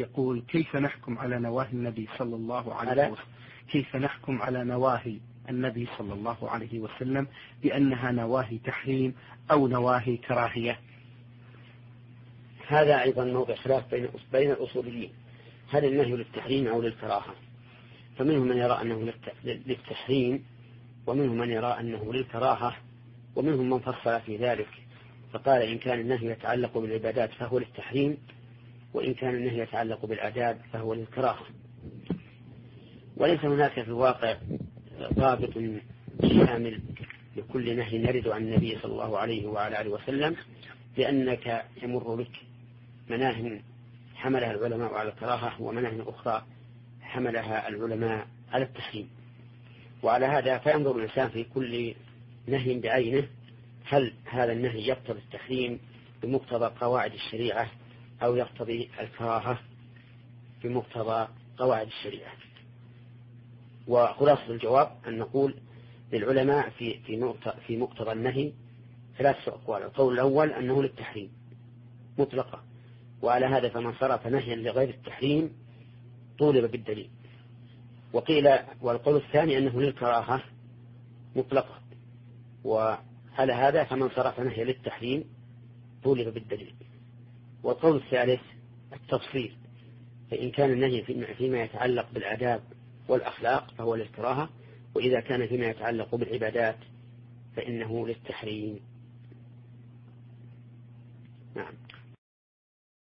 يقول كيف نحكم على نواهي النبي صلى الله عليه وسلم كيف نحكم على نواهي النبي صلى الله عليه وسلم بأنها نواهي تحريم أو نواهي كراهية؟ هذا أيضا موضع خلاف بين الأصوليين، هل النهي للتحريم أو للكراهة؟ فمنهم من يرى أنه للتحريم، ومنهم من يرى أنه للكراهة، ومنهم من فصل في ذلك فقال إن كان النهي يتعلق بالعبادات فهو للتحريم، وإن كان النهي يتعلق بالآداب فهو للكراهة. وليس هناك في الواقع ضابط شامل لكل نهي نرد عن النبي صلى الله عليه وعلى آله وسلم، لأنك يمر بك مناهي حملها العلماء على الكراهة ومناهي أخرى حملها العلماء على التحريم. وعلى هذا فينظر الإنسان في كل نهي بعينه، هل هذا النهي يقتضي التحريم بمقتضى قواعد الشريعة أو يقتضي الكراهة بمقتضى قواعد الشريعة. وخلاصة الجواب أن نقول للعلماء في مقتضى النهي ثلاث أقوال. القول الأول أنه للتحريم مطلقة، وعلى هذا فمن صرف نهيا لغير التحريم طولب بالدليل. والقول الثاني أنه للكراهة مطلقة، وعلى هذا فمن صرف نهيا للتحريم طولب بالدليل. والقول الثالث التفصيل، فإن كان النهي فيما يتعلق بالآداب والأخلاق فهو للكراهة، وإذا كان فيما يتعلق بالعبادات فإنه للتحريم. نعم.